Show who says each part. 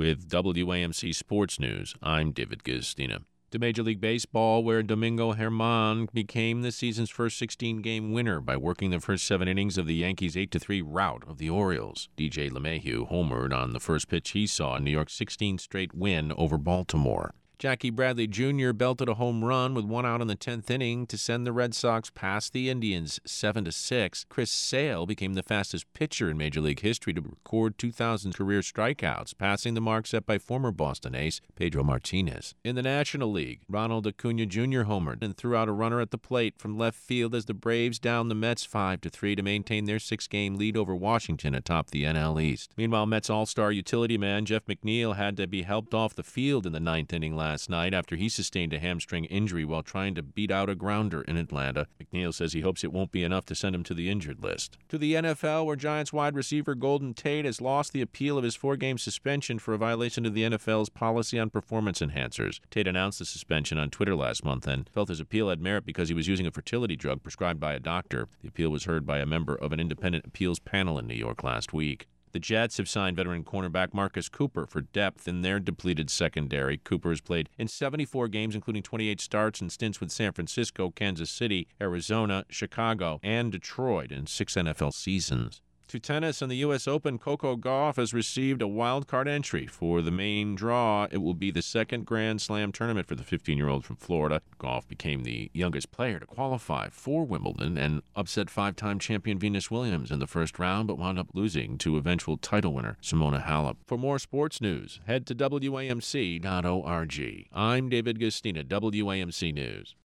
Speaker 1: With WAMC Sports News, I'm David Guistina. To Major League Baseball, where Domingo Germán became the season's first 16-game winner by working the first 7 innings of the Yankees' 8-3 rout of the Orioles. DJ LeMahieu homered on the first pitch he saw in New York's 16th-straight win over Baltimore. Jackie Bradley Jr. belted a home run with 1 out in the 10th inning to send the Red Sox past the Indians 7-6. Chris Sale became the fastest pitcher in Major League history to record 2,000 career strikeouts, passing the mark set by former Boston ace Pedro Martinez. In the National League, Ronald Acuna Jr. homered and threw out a runner at the plate from left field as the Braves downed the Mets 5-3 to maintain their 6-game lead over Washington atop the NL East. Meanwhile, Mets All-Star utility man Jeff McNeil had to be helped off the field in the 9th inning last night after he sustained a hamstring injury while trying to beat out a grounder in Atlanta. McNeil says he hopes it won't be enough to send him to the injured list. To the NFL, where Giants wide receiver Golden Tate has lost the appeal of his 4-game suspension for a violation of the NFL's policy on performance enhancers. Tate announced the suspension on Twitter last month and felt his appeal had merit because he was using a fertility drug prescribed by a doctor. The appeal was heard by a member of an independent appeals panel in New York last week. The Jets have signed veteran cornerback Marcus Cooper for depth in their depleted secondary. Cooper has played in 74 games, including 28 starts and stints with San Francisco, Kansas City, Arizona, Chicago, and Detroit in 6 NFL seasons. To tennis and the U.S. Open, Coco Gauff has received a wild card entry for the main draw. It will be the second Grand Slam tournament for the 15-year-old from Florida. Gauff became the youngest player to qualify for Wimbledon and upset 5-time champion Venus Williams in the first round, but wound up losing to eventual title winner Simona Halep. For more sports news, head to WAMC.org. I'm David Guistina, WAMC News.